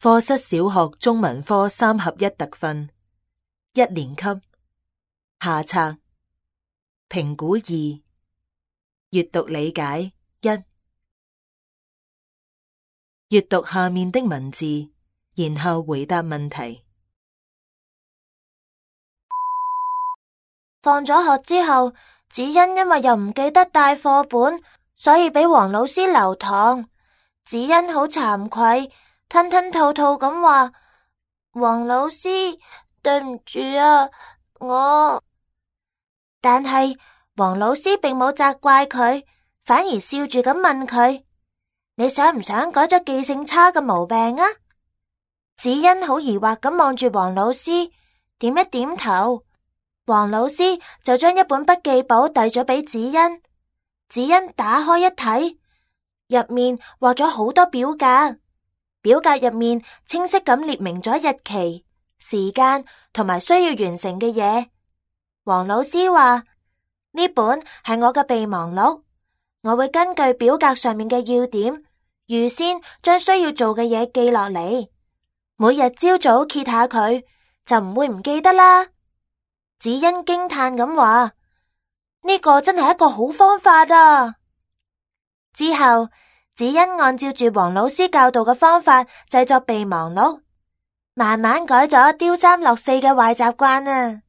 課室小學中文科3合1特訓1年級下冊評估2閱讀理解1閱讀下面的文字，然後回答問題。 放咗學之後，子欣因為又唔記得帶課本，所以俾黃老師留堂。子欣好慚愧，吞吞吐吐咁話：黃老師，對唔住啊，我。但係黃老師並冇責怪佢，反而笑住咁問佢：你想唔想改咗記性差嘅毛病啊？子欣好疑惑咁望住黃老師，點一點頭。黃老師就將一本筆記簿遞咗俾子欣。子欣打開一睇，入面畫咗好多表格，表格入面清晰咁列明咗日期、時間同埋需要完成嘅嘢。黃老師話：呢本係我嘅備忘錄，我會根據表格上面嘅要點，預先將需要做嘅嘢記落嚟，每日朝早揭下佢，就唔會唔記得啦。子欣驚嘆咁話：呢個真係一個好方法啊！之後，子欣按照住黃老師教導嘅方法製作備忘錄，慢慢改咗丟三落四嘅壞習慣啊！